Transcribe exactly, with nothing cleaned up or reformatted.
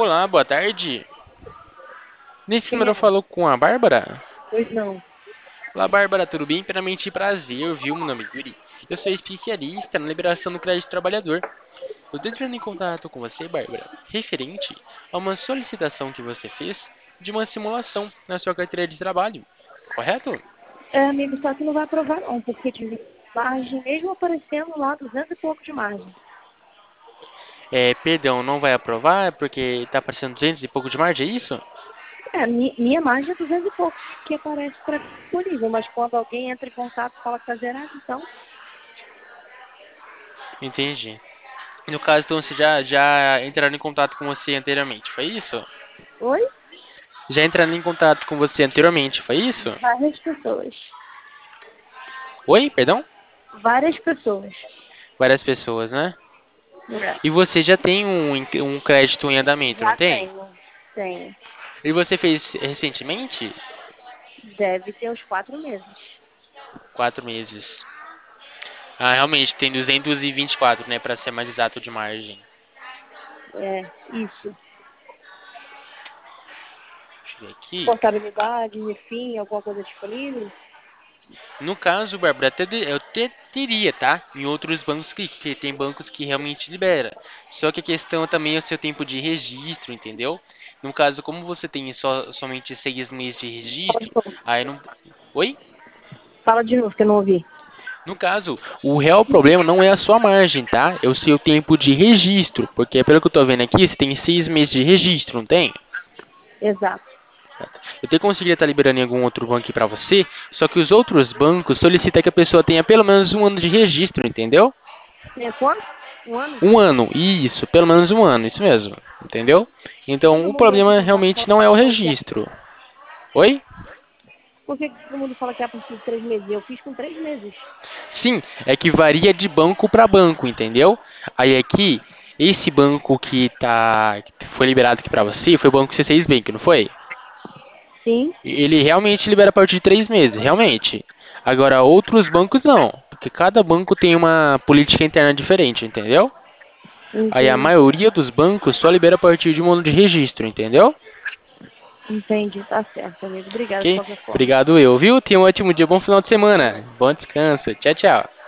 Olá, boa tarde. Nesse Quem número eu é? falo com a Bárbara. Pois não. Olá, Bárbara, tudo bem? Primeiramente, prazer, viu? Meu nome é Yuri. Eu sou especialista na liberação do crédito trabalhador. Eu tô entrando em contato com você, Bárbara, referente a uma solicitação que você fez de uma simulação na sua carteira de trabalho, correto? É, amigo, só que não vai aprovar não, porque de margem, mesmo aparecendo lá duzentos e pouco de margem. É, perdão, não vai aprovar porque tá aparecendo duzentos e pouco de margem, é isso? É, mi- minha margem é duzentos e pouco que aparece para disponível, mas quando alguém entra em contato e fala que tá zerado, então, Entendi. No caso, então, você já, já entraram em contato com você anteriormente, foi isso? oi? Já entraram em contato com você anteriormente, foi isso? Várias pessoas. Oi, perdão? Várias pessoas. Várias pessoas, né? É, E você já tem um, em- um crédito em andamento, não já tem? tenho. Tenho. E você fez recentemente? Deve ter uns quatro meses. Quatro meses. Ah, realmente, tem duzentos e vinte e quatro, né? Para ser mais exato de margem. É, isso. Deixa eu ver aqui. Ah, Portabilidade, enfim, alguma coisa disponível? no caso, Bárbara, até de- eu até teria, tá? Em outros bancos que, que tem bancos que realmente libera. Só que a questão também é o seu tempo de registro, entendeu? No caso, como você tem só, somente seis meses de Fala de registro, novo. aí não. Oi? Fala de novo, que eu não ouvi. No caso, o real problema não é a sua margem, tá? É o seu tempo de registro. Porque pelo que eu tô vendo aqui, você tem seis meses de registro, não tem? Exato. Eu até conseguiria estar liberando em algum outro banco aqui pra você, só que os outros bancos solicitam que a pessoa tenha pelo menos um ano de registro, entendeu? É quanto? Um ano? Um ano, isso, pelo menos um ano, isso mesmo, entendeu? Então, Todo o mundo entra em problema contato realmente falando não é o falando que é. registro. Oi? Por que que todo mundo fala que é a partir de três meses? Eu fiz com três meses. Sim, é que varia de banco para banco, entendeu? Aí aqui, esse banco que tá que foi liberado aqui para você foi o Banco C seis Bank, não foi? Sim, Ele realmente libera a partir de três meses, realmente. Agora, outros bancos não, porque cada banco tem uma política interna diferente, entendeu? Aí a entendi. maioria dos bancos só libera a partir de um ano de registro, entendeu? Entendi, tá certo, amigo. Obrigada de Ok? qualquer forma. Obrigado eu, viu? Tenha um ótimo dia, bom final de semana. Bom descanso. Tchau, tchau.